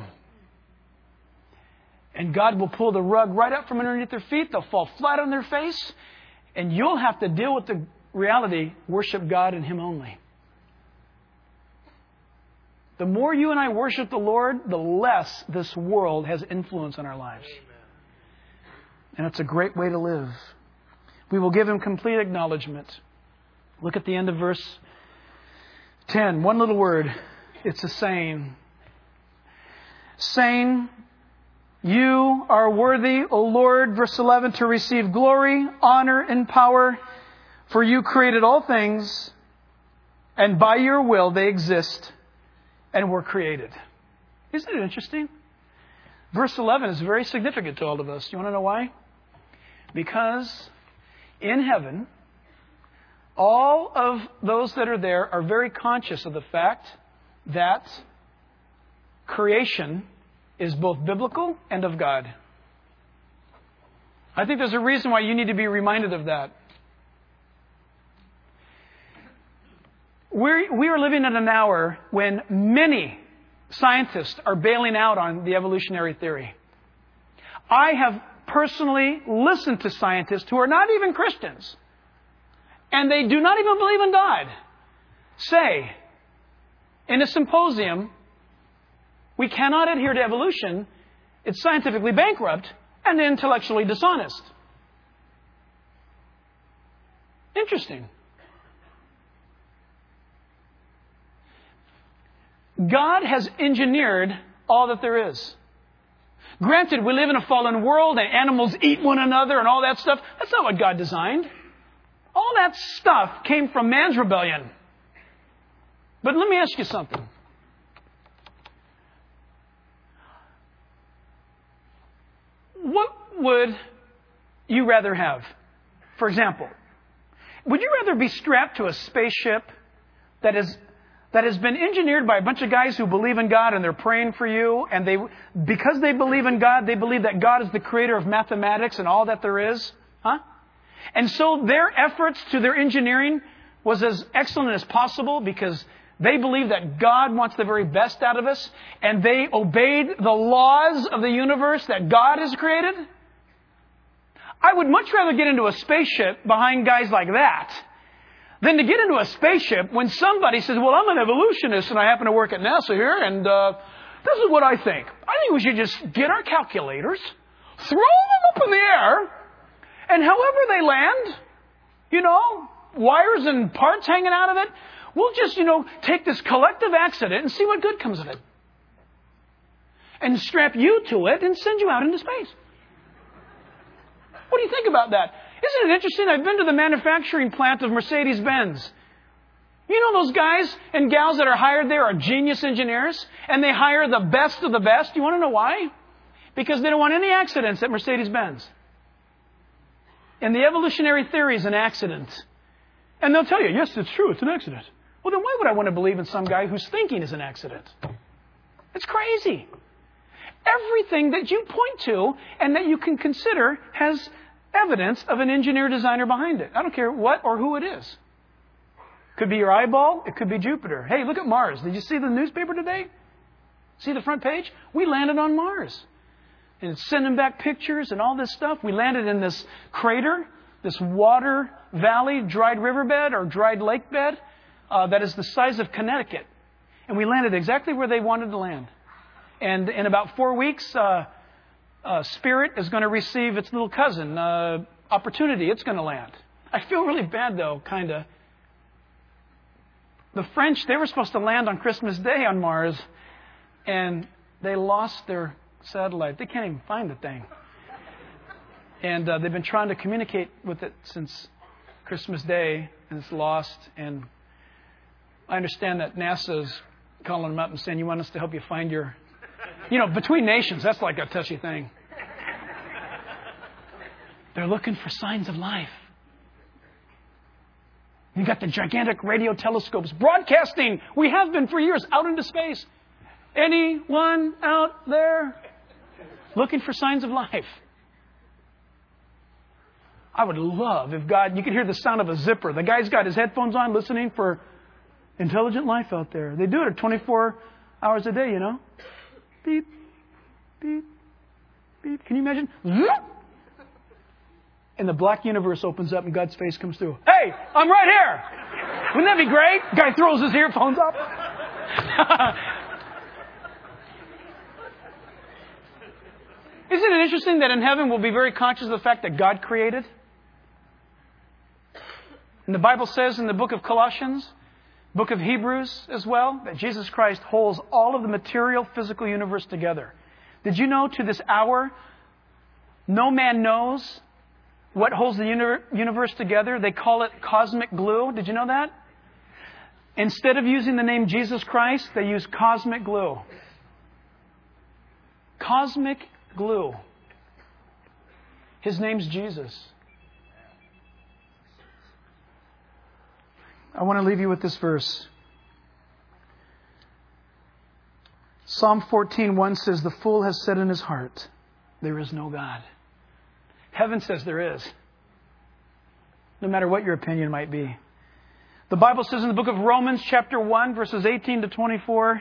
And God will pull the rug right up from underneath their feet. They'll fall flat on their face. And you'll have to deal with the reality, worship God and Him only. The more you and I worship the Lord, the less this world has influence on our lives. And it's a great way to live. We will give Him complete acknowledgement. Look at the end of verse 10. One little word. It's a saying. Saying, you are worthy, O Lord, verse 11, to receive glory, honor, and power, for you created all things, and by your will they exist and were created. Isn't it interesting? Verse 11 is very significant to all of us. You want to know why? Because in heaven, all of those that are there are very conscious of the fact that creation is both biblical and of God. I think there's a reason why you need to be reminded of that. We are living in an hour when many scientists are bailing out on the evolutionary theory. I have personally listened to scientists who are not even Christians, and they do not even believe in God, say in a symposium, we cannot adhere to evolution. It's scientifically bankrupt and intellectually dishonest. Interesting. God has engineered all that there is. Granted, we live in a fallen world and animals eat one another and all that stuff. That's not what God designed. All that stuff came from man's rebellion. But let me ask you something. What would you rather have? For example, would you rather be strapped to a spaceship that has been engineered by a bunch of guys who believe in God and they're praying for you, and because they believe in God, they believe that God is the creator of mathematics and all that there is? Huh? And so their efforts to their engineering was as excellent as possible because they believe that God wants the very best out of us, and they obeyed the laws of the universe that God has created. I would much rather get into a spaceship behind guys like that than to get into a spaceship when somebody says, well, I'm an evolutionist and I happen to work at NASA here, and this is what I think. I think we should just get our calculators, throw them up in the air, and however they land, wires and parts hanging out of it, we'll just, take this collective accident and see what good comes of it. And strap you to it and send you out into space. What do you think about that? Isn't it interesting? I've been to the manufacturing plant of Mercedes-Benz. You know those guys and gals that are hired there are genius engineers, and they hire the best of the best. You want to know why? Because they don't want any accidents at Mercedes-Benz. And the evolutionary theory is an accident. And they'll tell you, yes, it's true, it's an accident. Well, then why would I want to believe in some guy who's thinking is an accident? It's crazy. Everything that you point to and that you can consider has evidence of an engineer designer behind it. I don't care what or who it is. Could be your eyeball. It could be Jupiter. Hey, look at Mars. Did you see the newspaper today? See the front page? We landed on Mars. And it's sending back pictures and all this stuff. We landed in this crater, this water valley, dried riverbed or dried lake bed that is the size of Connecticut. And we landed exactly where they wanted to land. And in about 4 weeks, Spirit is going to receive its little cousin, Opportunity. It's going to land. I feel really bad, though, kind of. The French, they were supposed to land on Christmas Day on Mars, and they lost their satellite. They can't even find the thing. And they've been trying to communicate with it since Christmas Day, and it's lost. And I understand that NASA's calling them up and saying, you want us to help you find your... You know, between nations, that's like a touchy thing. They're looking for signs of life. You've got the gigantic radio telescopes broadcasting. We have been for years out into space. Anyone out there looking for signs of life? I would love if God, you could hear the sound of a zipper. The guy's got his headphones on listening for intelligent life out there. They do it 24 hours a day, you know. Beep, beep, beep. Can you imagine? And the black universe opens up and God's face comes through. Hey, I'm right here. Wouldn't that be great? Guy throws his earphones up. Isn't it interesting that in heaven we'll be very conscious of the fact that God created? And the Bible says in the book of Colossians, book of Hebrews as well, that Jesus Christ holds all of the material, physical universe together. Did you know to this hour, no man knows what holds the universe together? They call it cosmic glue. Did you know that? Instead of using the name Jesus Christ, they use cosmic glue. Cosmic glue. His name's Jesus. I want to leave you with this verse. Psalm 14:1 says, the fool has said in his heart, there is no God. Heaven says there is. No matter what your opinion might be. The Bible says in the book of Romans chapter 1 verses 18 to 24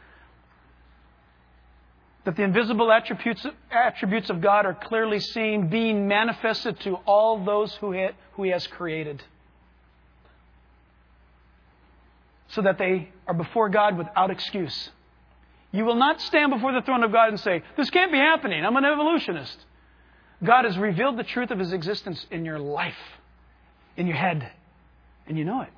that the invisible attributes of God are clearly seen, being manifested to all those who He has created. So that they are before God without excuse. You will not stand before the throne of God and say, this can't be happening. I'm an evolutionist. God has revealed the truth of His existence in your life, in your head, and you know it.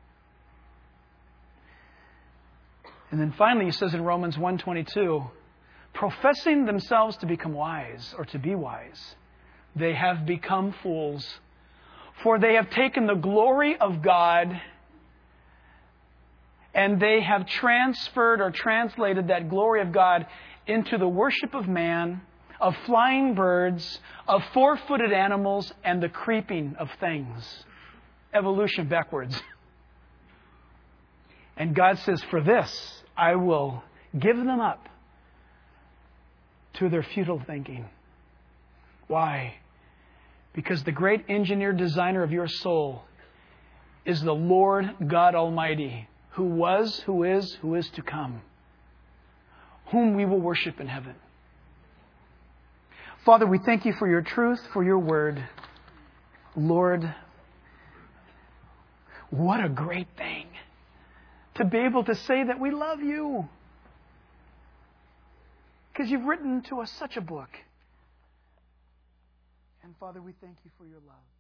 And then finally He says in Romans 1:22, professing themselves to become wise or to be wise, they have become fools. For they have taken the glory of God and they have transferred or translated that glory of God into the worship of man, of flying birds, of four-footed animals, and the creeping of things. Evolution backwards. And God says, for this, I will give them up to their futile thinking. Why? Because the great engineer designer of your soul is the Lord God Almighty, who was, who is to come, whom we will worship in heaven. Father, we thank You for Your truth, for Your word. Lord, what a great thing to be able to say that we love You. Because You've written to us such a book. And Father, we thank You for Your love.